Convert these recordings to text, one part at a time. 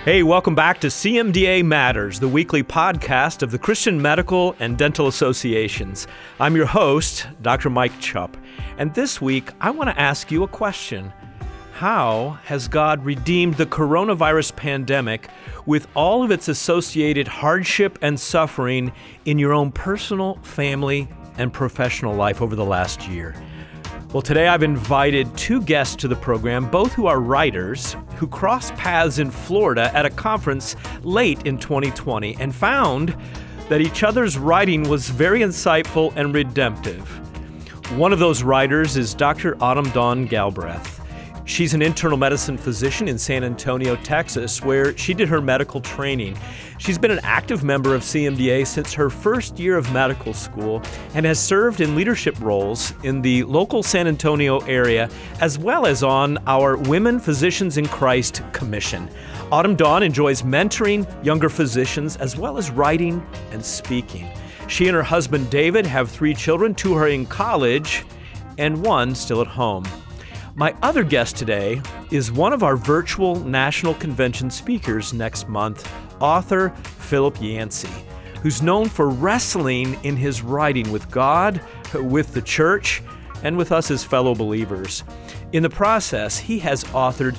Hey, welcome back to CMDA Matters, the weekly podcast of the Christian Medical and Dental Associations. I'm your host, Dr. Mike Chupp, and this week I want to ask you a question. How has God redeemed the coronavirus pandemic with all of its associated hardship and suffering in your own personal, family, and professional life over the last year? Well, today I've invited two guests to the program, both who are writers who crossed paths in Florida at a conference late in 2020 and found that each other's writing was very insightful and redemptive. One of those writers is Dr. Autumn Dawn Galbraith. She's an internal medicine physician in San Antonio, Texas, where she did her medical training. She's been an active member of CMDA since her first year of medical school and has served in leadership roles in the local San Antonio area, as well as on our Women Physicians in Christ Commission. Autumn Dawn enjoys mentoring younger physicians as well as writing and speaking. She and her husband David have 3 children, 2 are in college and 1 still at home. My other guest today is one of our virtual national convention speakers next month, author Philip Yancey, who's known for wrestling in his writing with God, with the church, and with us as fellow believers. In the process, he has authored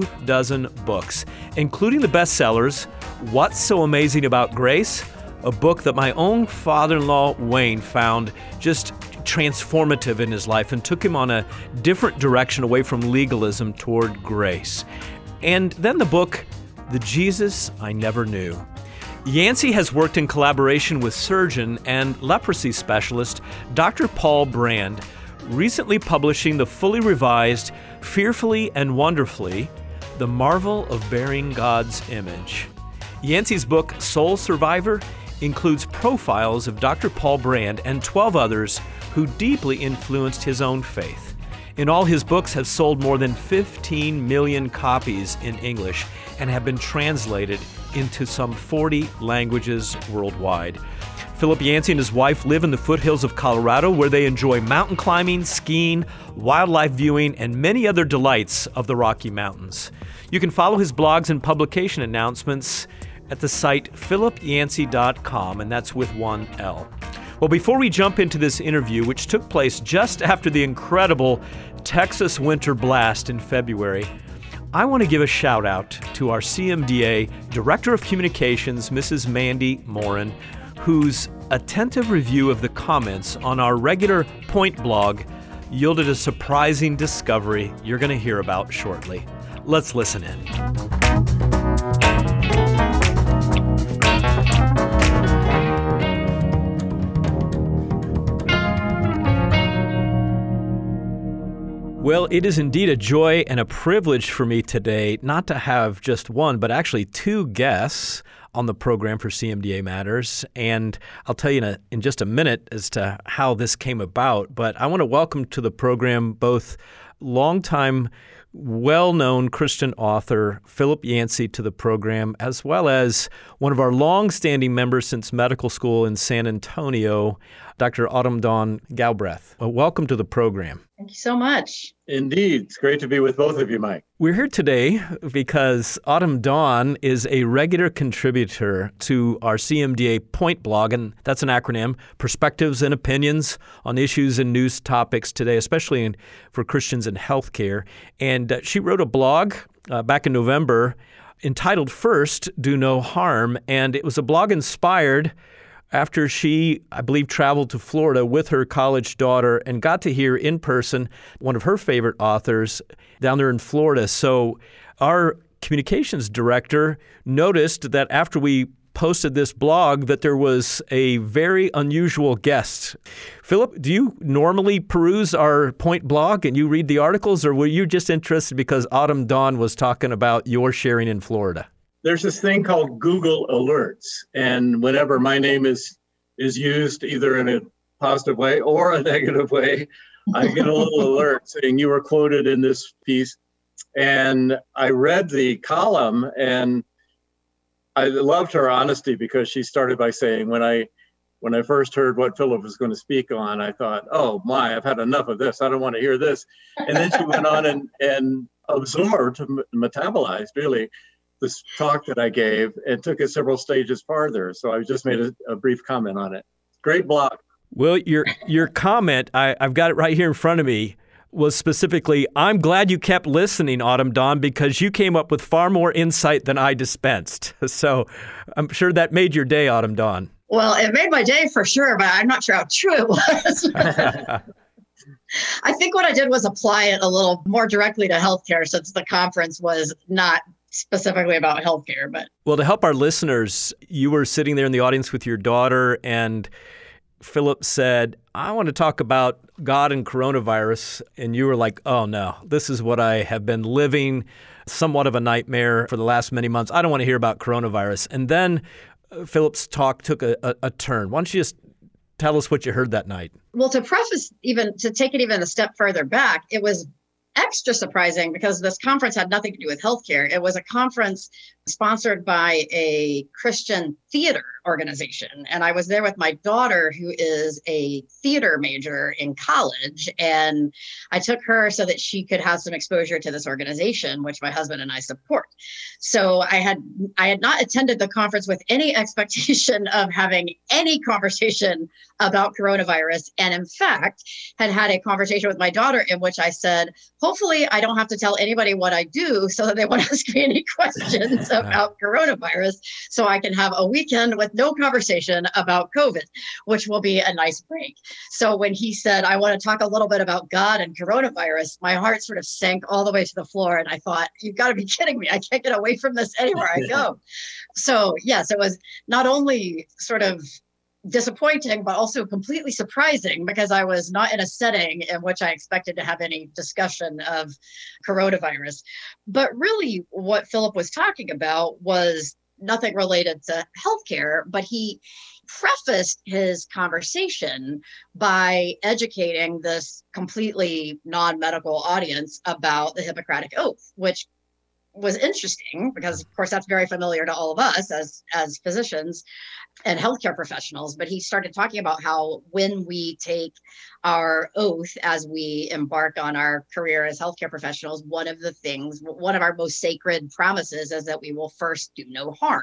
24 books, including the bestsellers, What's So Amazing About Grace?, a book that my own father-in-law, Wayne, found just transformative in his life and took him on a different direction away from legalism toward grace. And then the book, The Jesus I Never Knew. Yancey has worked in collaboration with surgeon and leprosy specialist Dr. Paul Brand, recently publishing the fully revised Fearfully and Wonderfully, The Marvel of Bearing God's Image. Yancey's book, Soul Survivor, includes profiles of Dr. Paul Brand and 12 others who deeply influenced his own faith. In all, his books have sold more than 15 million copies in English and have been translated into some 40 languages worldwide. Philip Yancey and his wife live in the foothills of Colorado, where they enjoy mountain climbing, skiing, wildlife viewing, and many other delights of the Rocky Mountains. You can follow his blogs and publication announcements at the site philipyancey.com, and that's with 1 L. Well, before we jump into this interview, which took place just after the incredible Texas winter blast in February, I want to give a shout out to our CMDA Director of Communications, Mrs. Mandy Morin, whose attentive review of the comments on our regular Point blog yielded a surprising discovery you're going to hear about shortly. Let's listen in. Well, it is indeed a joy and a privilege for me today not to have just one, but actually 2 guests on the program for CMDA Matters. And I'll tell you in just a minute as to how this came about. But I want to welcome to the program both longtime, well-known Christian author Philip Yancey to the program, as well as one of our long-standing members since medical school in San Antonio, Dr. Autumn Dawn Galbraith. Welcome to the program. Thank you so much. Indeed. It's great to be with both of you, Mike. We're here today because Autumn Dawn is a regular contributor to our CMDA Point blog, and that's an acronym, Perspectives and Opinions on Issues and News Topics Today, especially for Christians in Healthcare. And she wrote a blog back in November entitled First, Do No Harm, and it was a blog inspired after she, I believe, traveled to Florida with her college daughter and got to hear in person one of her favorite authors down there in Florida. So our communications director noticed that after we posted this blog that there was a very unusual guest. Philip, do you normally peruse our Point blog and you read the articles, or were you just interested because Autumn Dawn was talking about your sharing in Florida? There's this thing called Google Alerts, and whenever my name is used either in a positive way or a negative way, I get a little alert saying you were quoted in this piece. And I read the column, and I loved her honesty because she started by saying, when I first heard what Philip was going to speak on, I thought, oh my, I've had enough of this. I don't want to hear this. And then she went on and absorbed, metabolized really, this talk that I gave and took it several stages farther. So I just made a brief comment on it. Great blog. Well, your comment, I've got it right here in front of me, was specifically, I'm glad you kept listening, Autumn Dawn, because you came up with far more insight than I dispensed. So I'm sure that made your day, Autumn Dawn. Well, it made my day for sure, but I'm not sure how true it was. I think what I did was apply it a little more directly to healthcare, since the conference was not specifically about healthcare. But well, to help our listeners, you were sitting there in the audience with your daughter, and Philip said, I want to talk about God and coronavirus. And you were like, oh no, this is what I have been living, somewhat of a nightmare for the last many months. I don't want to hear about coronavirus. And then Philip's talk took a turn. Why don't you just tell us what you heard that night? Well, to preface, even to take it even a step further back, it was extra surprising because this conference had nothing to do with healthcare. It was a conference sponsored by a Christian theater organization. And I was there with my daughter, who is a theater major in college. And I took her so that she could have some exposure to this organization, which my husband and I support. So I had not attended the conference with any expectation of having any conversation about coronavirus. And in fact, had a conversation with my daughter in which I said, hopefully I don't have to tell anybody what I do so that they won't ask me any questions about coronavirus, so I can have a weekend with no conversation about COVID, which will be a nice break. So when he said, I want to talk a little bit about God and coronavirus, my heart sort of sank all the way to the floor. And I thought, you've got to be kidding me. I can't get away from this anywhere I go. So yes, it was not only sort of disappointing, but also completely surprising, because I was not in a setting in which I expected to have any discussion of coronavirus. But really what Philip was talking about was nothing related to healthcare, but he prefaced his conversation by educating this completely non-medical audience about the Hippocratic Oath, which was interesting because, of course, that's very familiar to all of us as physicians and healthcare professionals. But he started talking about how when we take our oath as we embark on our career as healthcare professionals, one of our most sacred promises is that we will first do no harm.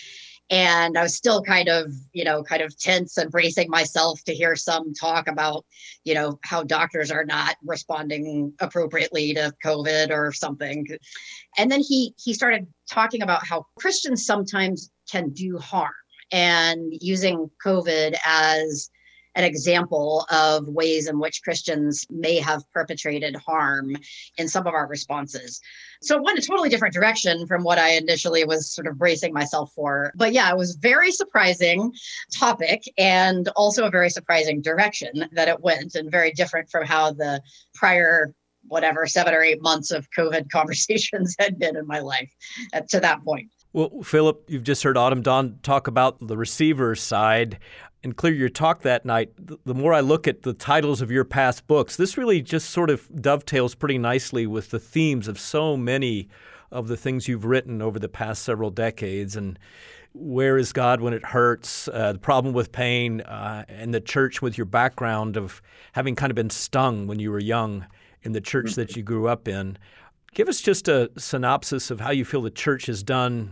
And I was still kind of tense and bracing myself to hear some talk about, how doctors are not responding appropriately to COVID or something. And then he started talking about how Christians sometimes can do harm, and using COVID as an example of ways in which Christians may have perpetrated harm in some of our responses. So it went a totally different direction from what I initially was sort of bracing myself for. But yeah, it was a very surprising topic, and also a very surprising direction that it went, and very different from how the prior 7 or 8 months of COVID conversations had been in my life to that point. Well, Philip, you've just heard Autumn Dawn talk about the receiver side and clear your talk that night. The more I look at the titles of your past books, this really just sort of dovetails pretty nicely with the themes of so many of the things you've written over the past several decades. And where is God when it hurts, the problem with pain, and the church, with your background of having kind of been stung when you were young in the church that you grew up in. Give us just a synopsis of how you feel the church has done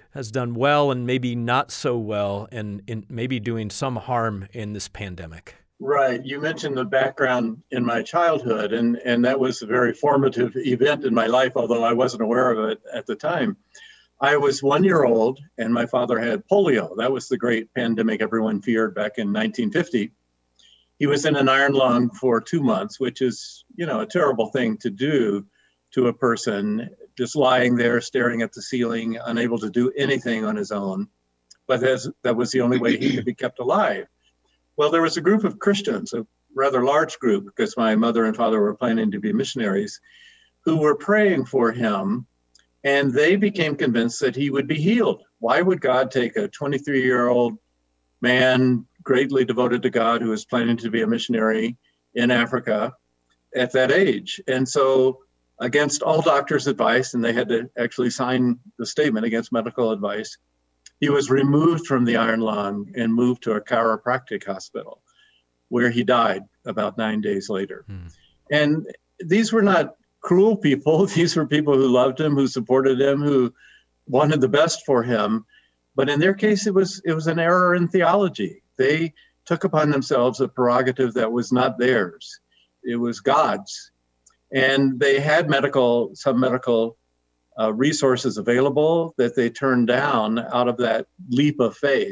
well and maybe not so well, and in maybe doing some harm in this pandemic. Right. You mentioned the background in my childhood, and that was a very formative event in my life, although I wasn't aware of it at the time. I was 1 year old, and my father had polio. That was the great pandemic everyone feared back in 1950. He was in an iron lung for 2 months, which is, a terrible thing to do to a person, just lying there staring at the ceiling, unable to do anything on his own. But that was the only way he could be kept alive. Well, there was a group of Christians, a rather large group, because my mother and father were planning to be missionaries, who were praying for him, and they became convinced that he would be healed. Why would God take a 23-year-old man, greatly devoted to God, who was planning to be a missionary in Africa at that age? And so, against all doctors' advice, and they had to actually sign the statement against medical advice, he was removed from the iron lung and moved to a chiropractic hospital, where he died about 9 days later. And these were not cruel people. These were people who loved him, who supported him, who wanted the best for him. But in their case, it was an error in theology. They took upon themselves a prerogative that was not theirs. It was God's. And they had some medical resources available that they turned down out of that leap of faith.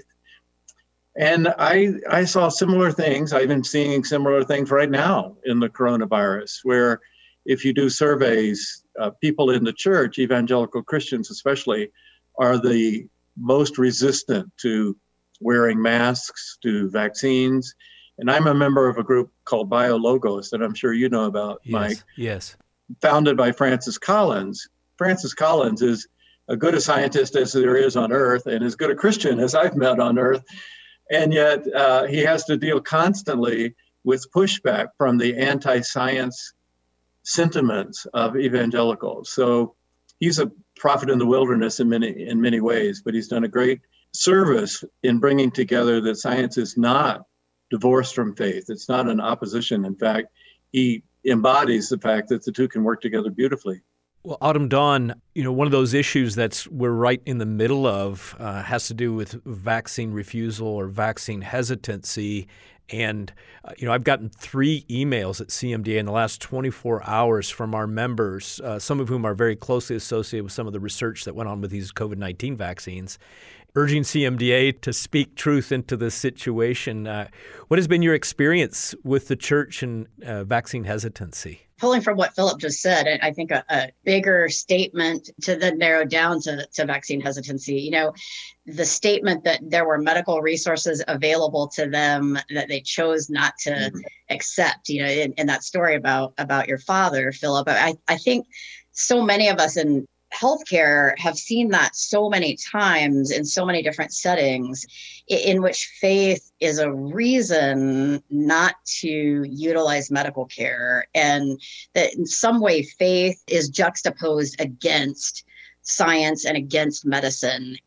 And I saw similar things. I've been seeing similar things right now in the coronavirus, where if you do surveys, people in the church, evangelical Christians especially, are the most resistant to wearing masks, to vaccines. And I'm a member of a group called BioLogos that I'm sure you know about, Yes, Mike. yes. Founded by Francis Collins. Francis Collins is as good a scientist as there is on earth and as good a Christian as I've met on earth. And yet he has to deal constantly with pushback from the anti-science sentiments of evangelicals. So he's a prophet in the wilderness in many ways, but he's done a great service in bringing together that science is not divorced from faith. It's not an opposition. In fact, he embodies the fact that the two can work together beautifully. Well, Autumn Dawn, one of those issues we're right in the middle of has to do with vaccine refusal or vaccine hesitancy. And, I've gotten 3 emails at CMDA in the last 24 hours from our members, some of whom are very closely associated with some of the research that went on with these COVID-19 vaccines, urging CMDA to speak truth into this situation. What has been your experience with the church and vaccine hesitancy? Pulling from what Philip just said, I think a bigger statement to then narrow down to vaccine hesitancy, the statement that there were medical resources available to them that they chose not to accept, in that story about your father, Philip, I think so many of us in healthcare have seen that so many times in so many different settings in which faith is a reason not to utilize medical care, and that in some way faith is juxtaposed against science and against medicine.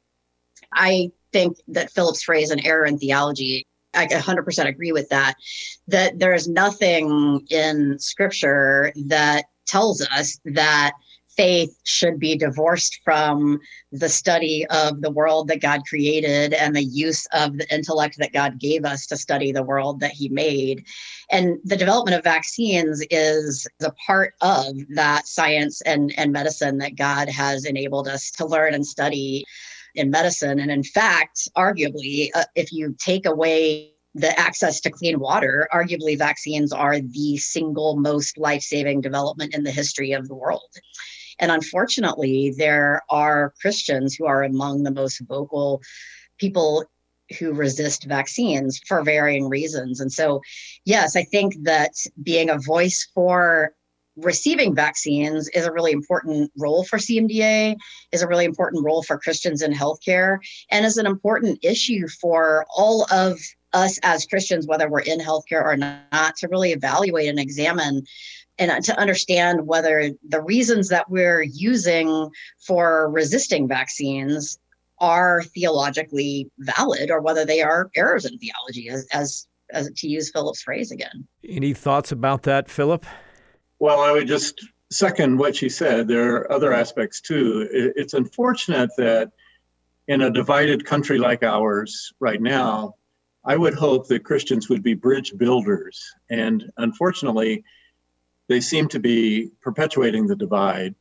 I think that Philip's phrase, an error in theology, I 100% agree with that there is nothing in Scripture that tells us that faith should be divorced from the study of the world that God created and the use of the intellect that God gave us to study the world that he made. And the development of vaccines is a part of that science and medicine that God has enabled us to learn and study in medicine. And in fact, arguably, if you take away the access to clean water, arguably vaccines are the single most life-saving development in the history of the world. And unfortunately, there are Christians who are among the most vocal people who resist vaccines for varying reasons. And so, yes, I think that being a voice for receiving vaccines is a really important role for CMDA, is a really important role for Christians in healthcare, and is an important issue for all of us as Christians, whether we're in healthcare or not, to really evaluate and examine and to understand whether the reasons that we're using for resisting vaccines are theologically valid or whether they are errors in theology, as to use Philip's phrase again. Any thoughts about that, Philip? Well, I would just second what she said. There are other aspects too. It's unfortunate that in a divided country like ours right now, I would hope that Christians would be bridge builders. And unfortunately, they seem to be perpetuating the divide.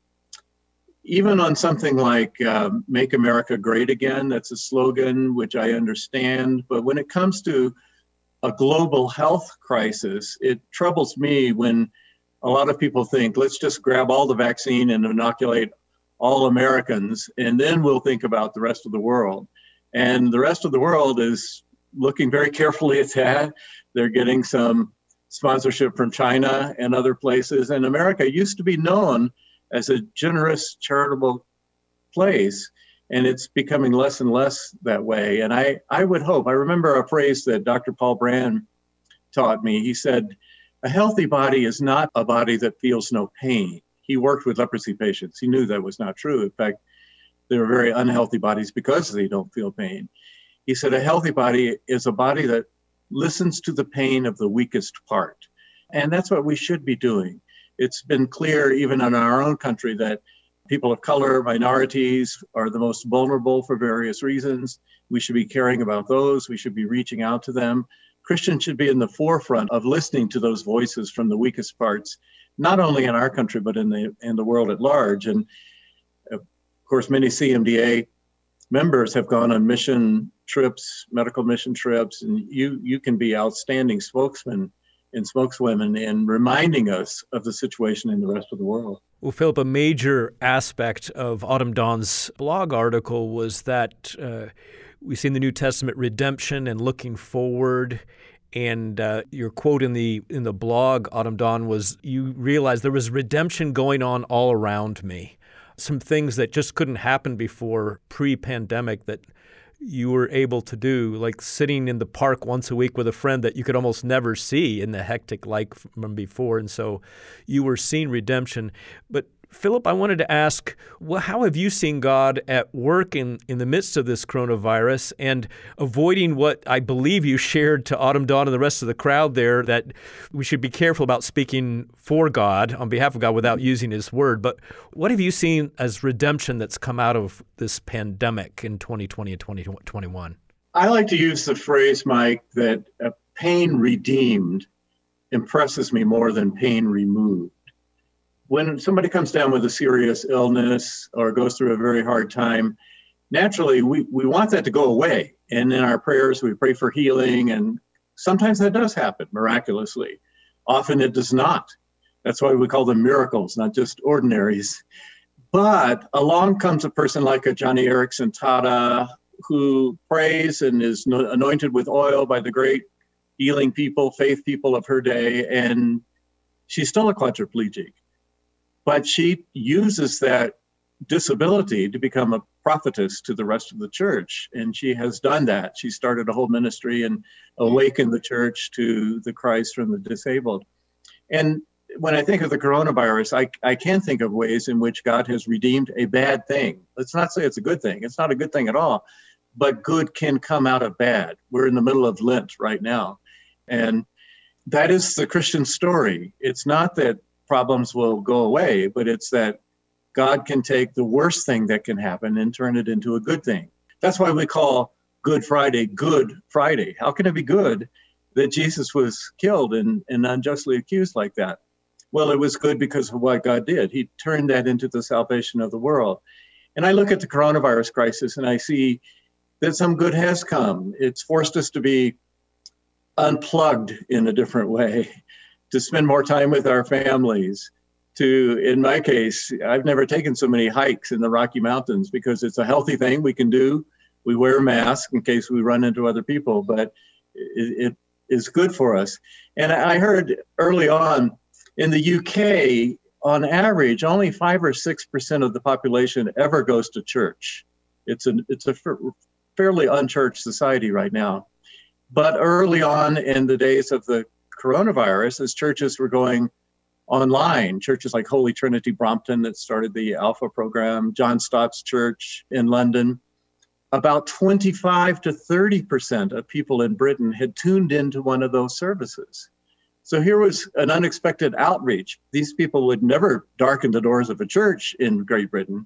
Even on something like Make America Great Again, that's a slogan which I understand. But when it comes to a global health crisis, it troubles me when a lot of people think, let's just grab all the vaccine and inoculate all Americans, and then we'll think about the rest of the world. And the rest of the world is looking very carefully at that. They're getting some sponsorship from China and other places. And America used to be known as a generous, charitable place, and it's becoming less and less that way. And I would hope, I remember a phrase that Dr. Paul Brand taught me. He said, a healthy body is not a body that feels no pain. He worked with leprosy patients. He knew that was not true. In fact, they were very unhealthy bodies because they don't feel pain. He said, a healthy body is a body that listens to the pain of the weakest part. And that's what we should be doing. It's been clear even in our own country that People of color, minorities are the most vulnerable for various reasons. We should be caring about those. We should be reaching out to them. Christians should be in the forefront of listening to those voices from the weakest parts, not only in our country, but in the world at large. And of course, many CMDA members have gone on mission trips, medical mission trips, and you can be outstanding spokesmen and spokeswomen in reminding us of the situation in the rest of the world. Well, Philip, a major aspect of Autumn Dawn's blog article was that we see in the New Testament redemption and looking forward. And your quote in the blog, Autumn Dawn, was you realized there was redemption going on all around me. Some things that just couldn't happen before pre-pandemic that you were able to do, like sitting in the park once a week with a friend that you could almost never see in the hectic life from before. And so you were seeing redemption. But Philip, I wanted to ask, well, how have you seen God at work in the midst of this coronavirus and avoiding what I believe you shared to Autumn Dawn and the rest of the crowd there, that we should be careful about speaking for God, on behalf of God, without using his word. But what have you seen as redemption that's come out of this pandemic in 2020 and 2021? I like to use the phrase, Mike, that pain redeemed impresses me more than pain removed. When somebody comes down with a serious illness or goes through a very hard time, naturally we want that to go away. And in our prayers, we pray for healing. And sometimes that does happen miraculously. Often it does not. That's why we call them miracles, not just ordinaries. But along comes a person like a Johnny Erickson Tada, who prays and is anointed with oil by the great healing people, faith people of her day. And she's still a quadriplegic. But she uses that disability to become a prophetess to the rest of the church. And she has done that. She started a whole ministry and awakened the church to the Christ from the disabled. And when I think of the coronavirus, I can think of ways in which God has redeemed a bad thing. Let's not say it's a good thing. It's not a good thing at all. But good can come out of bad. We're in the middle of Lent right now. And that is the Christian story. It's not that problems will go away, but it's that God can take the worst thing that can happen and turn it into a good thing. That's why we call Good Friday Good Friday. How can it be good that Jesus was killed and unjustly accused like that? Well, it was good because of what God did. He turned that into the salvation of the world. And I look at the coronavirus crisis and I see that some good has come. It's forced us to be unplugged in a different way, to spend more time with our families, to, in my case, I've never taken so many hikes in the Rocky Mountains because it's a healthy thing we can do. We wear a mask in case we run into other people, but it is good for us. And I heard early on in the UK, on average, only 5 or 6% of the population ever goes to church. It's a fairly unchurched society right now. But early on in the days of the coronavirus, as churches were going online, churches like Holy Trinity Brompton that started the Alpha program, John Stott's church in London, about 25 to 30% of people in Britain had tuned into one of those services. So here was an unexpected outreach. These people would never darken the doors of a church in Great Britain,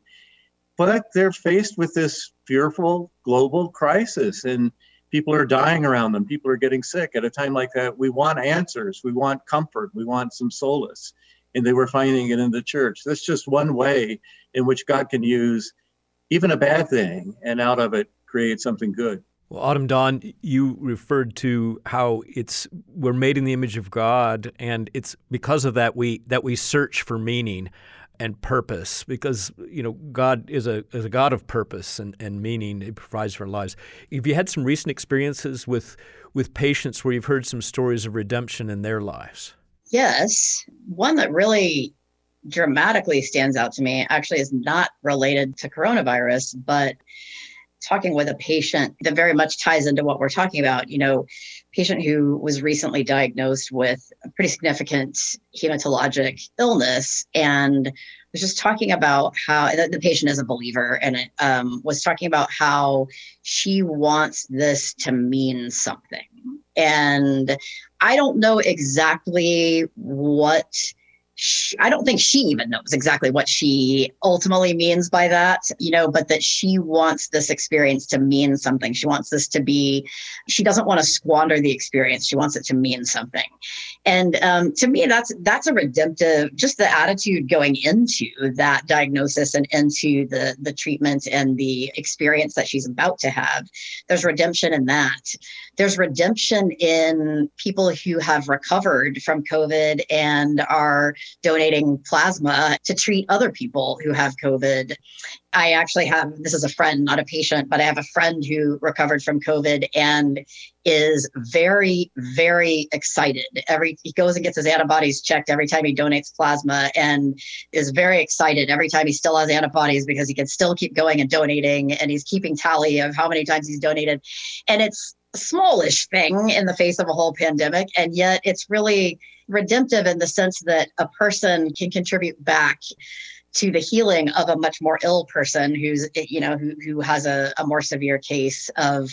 but they're faced with this fearful global crisis, and people are dying around them. People are getting sick. At a time like that, we want answers. We want comfort. We want some solace. And they were finding it in the church. That's just one way in which God can use even a bad thing and out of it create something good. Well, Autumn Dawn, you referred to how we're made in the image of God, and it's because of that we search for meaning and purpose, because God is a God of purpose and meaning. He provides for our lives. Have you had some recent experiences with patients where you've heard some stories of redemption in their lives? Yes. One that really dramatically stands out to me actually is not related to coronavirus, but talking with a patient that very much ties into what we're talking about. Patient who was recently diagnosed with a pretty significant hematologic illness, and was just talking about how the patient is a believer, and was talking about how she wants this to mean something. And I don't know exactly what I don't think she even knows exactly what she ultimately means by that, but that she wants this experience to mean something. She wants this to be, she doesn't want to squander the experience. She wants it to mean something. And to me, that's a redemptive, just the attitude going into that diagnosis and into the treatment and the experience that she's about to have. There's redemption in that. There's redemption in people who have recovered from COVID and are donating plasma to treat other people who have COVID. I actually have, this is a friend, not a patient, but I have a friend who recovered from COVID and is very, very excited. He goes and gets his antibodies checked every time he donates plasma and is very excited every time he still has antibodies because he can still keep going and donating, and he's keeping tally of how many times he's donated. And it's a smallish thing in the face of a whole pandemic, and yet it's really redemptive in the sense that a person can contribute back to the healing of a much more ill person who's, who has a more severe case of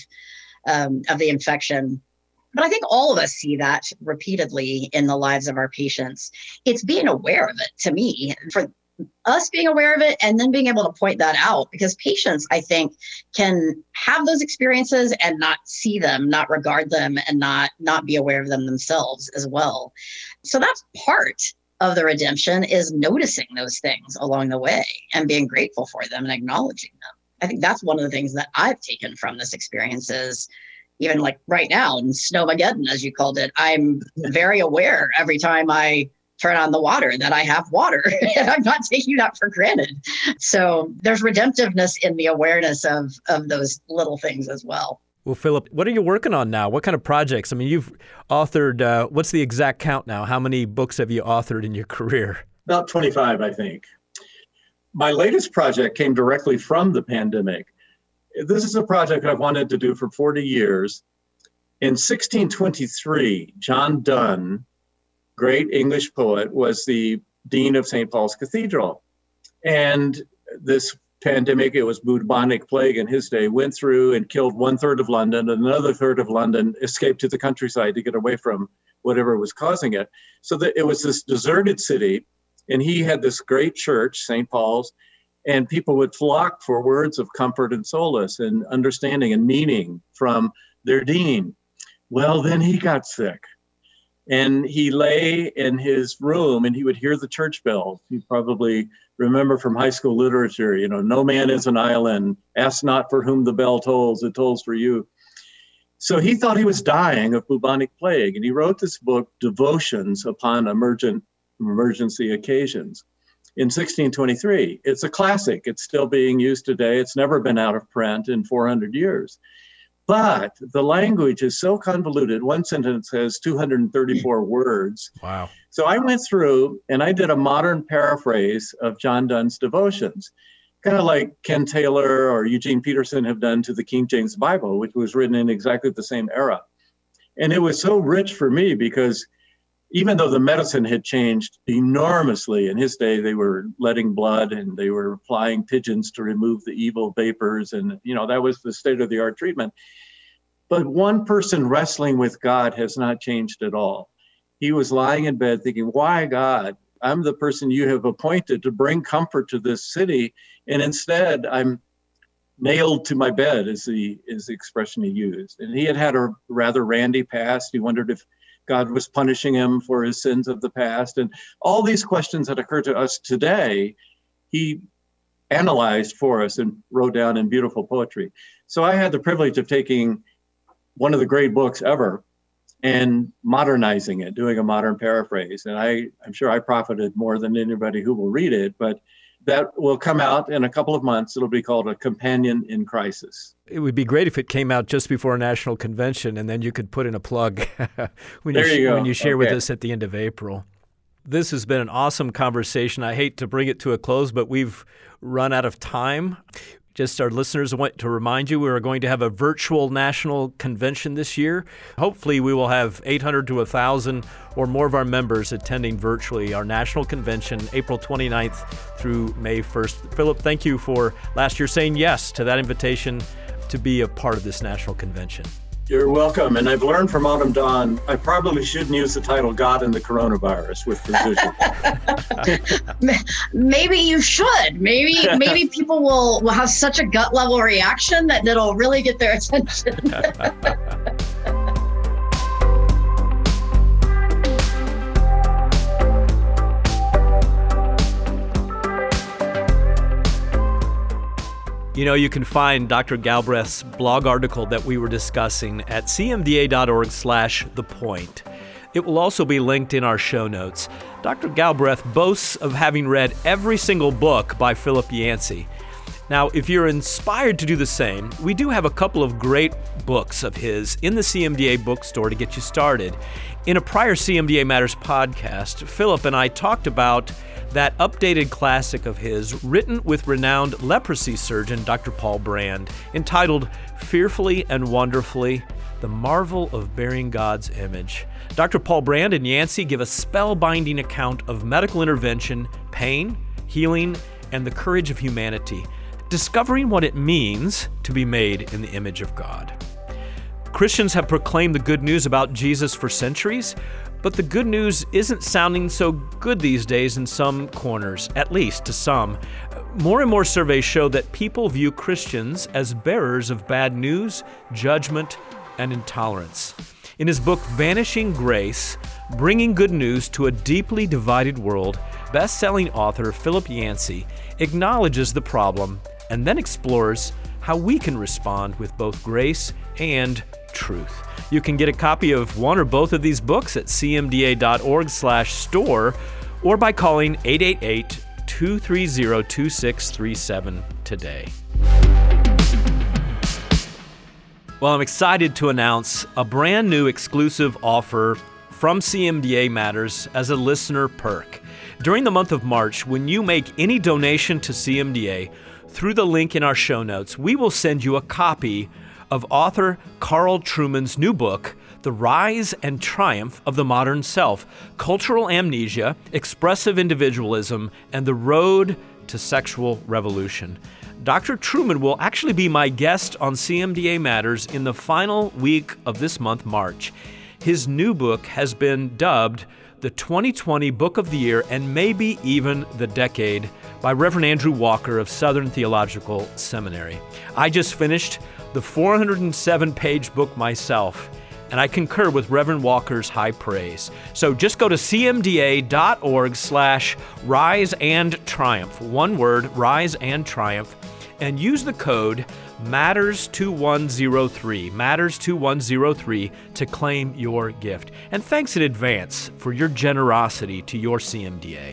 the infection. But I think all of us see that repeatedly in the lives of our patients. It's being aware of it, to me, for us being aware of it and then being able to point that out, because patients, I think, can have those experiences and not see them, not regard them, and not be aware of them themselves as well. So that's part of the redemption, is noticing those things along the way and being grateful for them and acknowledging them. I think that's one of the things that I've taken from this experience is, even like right now in Snowmageddon, as you called it, I'm very aware every time I turn on the water that I have water, and I'm not taking that for granted. So there's redemptiveness in the awareness of those little things as well. Well, Philip, what are you working on now? What kind of projects? I mean, you've authored, what's the exact count now? How many books have you authored in your career? About 25, I think. My latest project came directly from the pandemic. This is a project I've wanted to do for 40 years. In 1623, John Donne, great English poet, was the dean of St. Paul's Cathedral. And this pandemic, it was bubonic plague in his day, went through and killed 1/3 of London, and another third of London escaped to the countryside to get away from whatever was causing it. So that it was this deserted city, and he had this great church, St. Paul's, and people would flock for words of comfort and solace and understanding and meaning from their dean. Well, then he got sick. And he lay in his room and he would hear the church bells. You probably remember from high school literature, no man is an island, ask not for whom the bell tolls, it tolls for you. So he thought he was dying of bubonic plague, and he wrote this book, Devotions Upon Emergency Occasions, in 1623. It's a classic. It's still being used today. It's never been out of print in 400 years. But the language is so convoluted. One sentence has 234 words. Wow. So I went through and I did a modern paraphrase of John Donne's devotions, kind of like Ken Taylor or Eugene Peterson have done to the King James Bible, which was written in exactly the same era. And it was so rich for me because even though the medicine had changed enormously, in his day, they were letting blood and they were applying pigeons to remove the evil vapors. And, that was the state-of-the-art treatment. But one person wrestling with God has not changed at all. He was lying in bed thinking, why, God? I'm the person you have appointed to bring comfort to this city. And instead, I'm nailed to my bed, is the expression he used. And he had a rather randy past. He wondered if God was punishing him for his sins of the past. And all these questions that occur to us today, he analyzed for us and wrote down in beautiful poetry. So I had the privilege of taking one of the great books ever and modernizing it, doing a modern paraphrase. And I'm sure I profited more than anybody who will read it, but that will come out in a couple of months. It'll be called A Companion in Crisis. It would be great if it came out just before a national convention, and then you could put in a plug when you share with us at the end of April. This has been an awesome conversation. I hate to bring it to a close, but we've run out of time. Just our listeners, I want to remind you we are going to have a virtual national convention this year. Hopefully we will have 800 to 1,000 or more of our members attending virtually our national convention, April 29th through May 1st. Philip, thank you for last year saying yes to that invitation to be a part of this national convention. You're welcome. And I've learned from Autumn Dawn, I probably shouldn't use the title God and the Coronavirus with physicians. Maybe you should. Maybe people will have such a gut level reaction that it'll really get their attention. You know, you can find Dr. Galbraith's blog article that we were discussing at cmda.org/thepoint. It will also be linked in our show notes. Dr. Galbraith boasts of having read every single book by Philip Yancey. Now, if you're inspired to do the same, we do have a couple of great books of his in the CMDA bookstore to get you started. In a prior CMDA Matters podcast, Philip and I talked about that updated classic of his written with renowned leprosy surgeon Dr. Paul Brand, entitled Fearfully and Wonderfully, The Marvel of Bearing God's Image. Dr. Paul Brand and Yancey give a spellbinding account of medical intervention, pain, healing, and the courage of humanity, discovering what it means to be made in the image of God. Christians have proclaimed the good news about Jesus for centuries, but the good news isn't sounding so good these days in some corners, at least to some. More and more surveys show that people view Christians as bearers of bad news, judgment, and intolerance. In his book, Vanishing Grace, Bringing Good News to a Deeply Divided World, best-selling author Philip Yancey acknowledges the problem and then explores how we can respond with both grace and truth. You can get a copy of one or both of these books at cmda.org/store or by calling 888-230-2637 today. Well, I'm excited to announce a brand new exclusive offer from CMDA Matters as a listener perk. During the month of March, when you make any donation to CMDA through the link in our show notes, we will send you a copy of author Carl Trueman's new book, The Rise and Triumph of the Modern Self, Cultural Amnesia, Expressive Individualism, and the Road to Sexual Revolution. Dr. Trueman will actually be my guest on CMDA Matters in the final week of this month, March. His new book has been dubbed the 2020 Book of the Year and maybe even the Decade by Reverend Andrew Walker of Southern Theological Seminary. I just finished the 407-page book myself, and I concur with Reverend Walker's high praise. So just go to cmda.org/rise and triumph, one word, rise and triumph, and use the code MATTERS2103, MATTERS2103 to claim your gift. And thanks in advance for your generosity to your CMDA.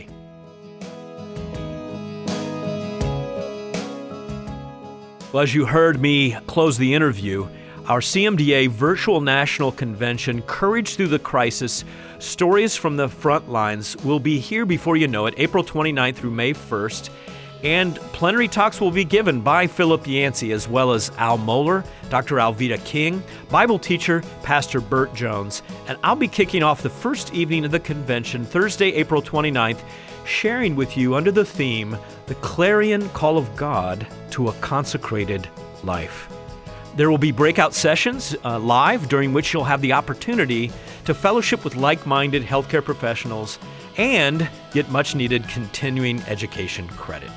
Well, as you heard me close the interview, our CMDA Virtual National Convention, Courage Through the Crisis, Stories from the Front Lines, will be here before you know it, April 29th through May 1st. And plenary talks will be given by Philip Yancey, as well as Al Mohler, Dr. Alveda King, Bible teacher Pastor Burt Jones. And I'll be kicking off the first evening of the convention, Thursday, April 29th, sharing with you under the theme, The Clarion Call of God to a Consecrated Life. There will be breakout sessions live, during which you'll have the opportunity to fellowship with like-minded healthcare professionals and get much-needed continuing education credit.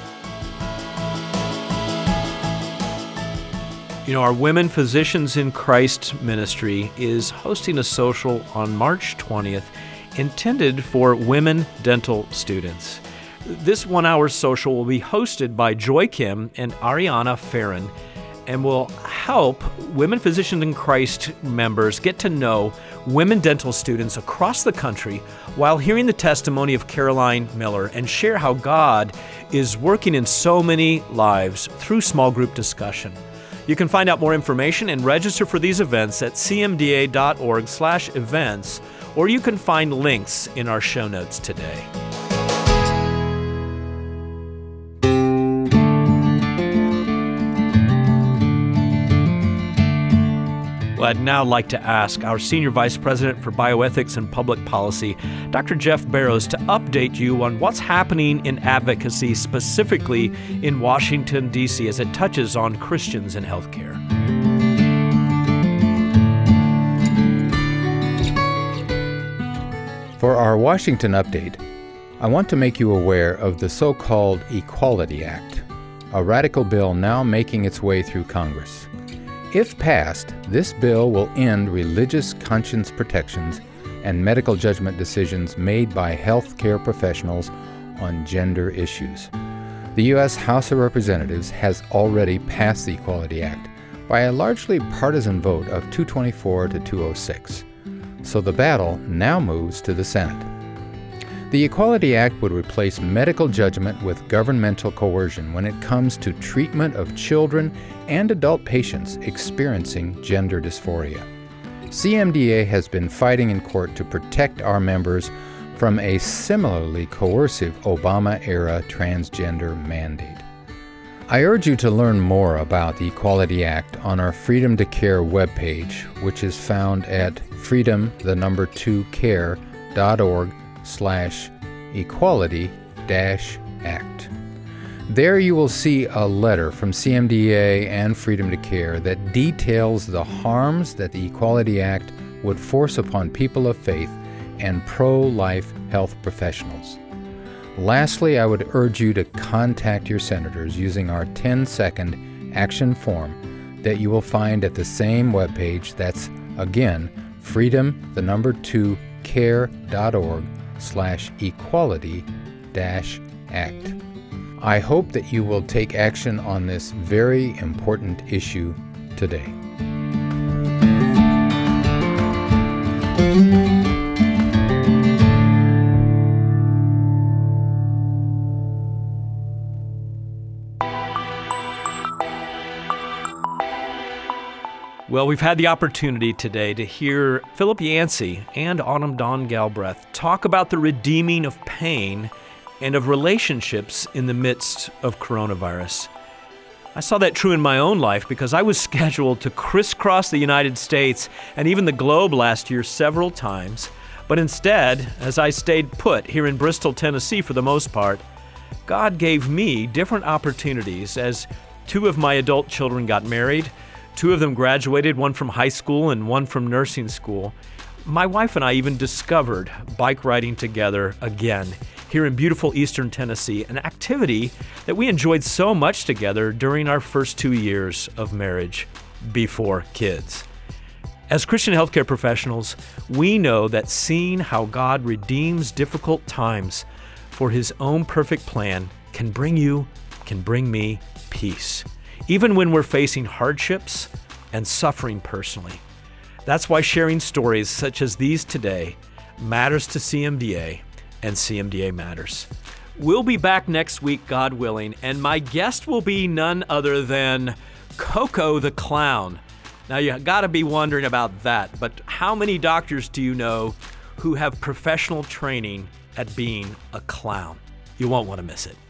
You know, our Women Physicians in Christ ministry is hosting a social on March 20th intended for women dental students. This one-hour social will be hosted by Joy Kim and Ariana Farron and will help Women Physicians in Christ members get to know women dental students across the country while hearing the testimony of Caroline Miller and share how God is working in so many lives through small group discussion. You can find out more information and register for these events at cmda.org/events, or you can find links in our show notes today. Well, I'd now like to ask our Senior Vice President for Bioethics and Public Policy, Dr. Jeff Barrows, to update you on what's happening in advocacy, specifically in Washington, D.C., as it touches on Christians in healthcare. For our Washington update, I want to make you aware of the so-called Equality Act, a radical bill now making its way through Congress. If passed, this bill will end religious conscience protections and medical judgment decisions made by health care professionals on gender issues. The U.S. House of Representatives has already passed the Equality Act by a largely partisan vote of 224 to 206. So the battle now moves to the Senate. The Equality Act would replace medical judgment with governmental coercion when it comes to treatment of children and adult patients experiencing gender dysphoria. CMDA has been fighting in court to protect our members from a similarly coercive Obama-era transgender mandate. I urge you to learn more about the Equality Act on our Freedom to Care webpage, which is found at freedom2care.org/equality-act. There you will see a letter from CMDA and Freedom to Care that details the harms that the Equality Act would force upon people of faith and pro-life health professionals. Lastly, I would urge you to contact your senators using our 10-second action form that you will find at the same webpage. That's, again, freedom2care.org/equality-act. I hope that you will take action on this very important issue today. Well, we've had the opportunity today to hear Philip Yancey and Autumn Dawn Galbraith talk about the redeeming of pain and of relationships in the midst of coronavirus. I saw that true in my own life because I was scheduled to crisscross the United States and even the globe last year several times. But instead, as I stayed put here in Bristol, Tennessee for the most part, God gave me different opportunities as 2 of my adult children got married. 2 of them graduated, one from high school and one from nursing school. My wife and I even discovered bike riding together again here in beautiful eastern Tennessee, an activity that we enjoyed so much together during our first 2 years of marriage before kids. As Christian healthcare professionals, we know that seeing how God redeems difficult times for His own perfect plan can bring me peace, even when we're facing hardships and suffering personally. That's why sharing stories such as these today matters to CMDA, and CMDA Matters. We'll be back next week, God willing, and my guest will be none other than Coco the Clown. Now, you got to be wondering about that, but how many doctors do you know who have professional training at being a clown? You won't want to miss it.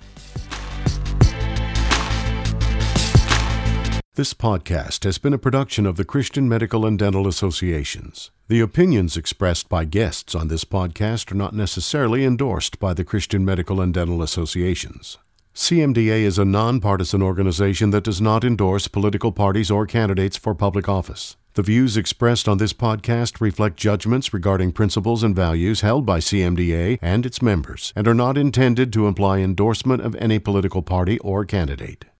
This podcast has been a production of the Christian Medical and Dental Associations. The opinions expressed by guests on this podcast are not necessarily endorsed by the Christian Medical and Dental Associations. CMDA is a nonpartisan organization that does not endorse political parties or candidates for public office. The views expressed on this podcast reflect judgments regarding principles and values held by CMDA and its members and are not intended to imply endorsement of any political party or candidate.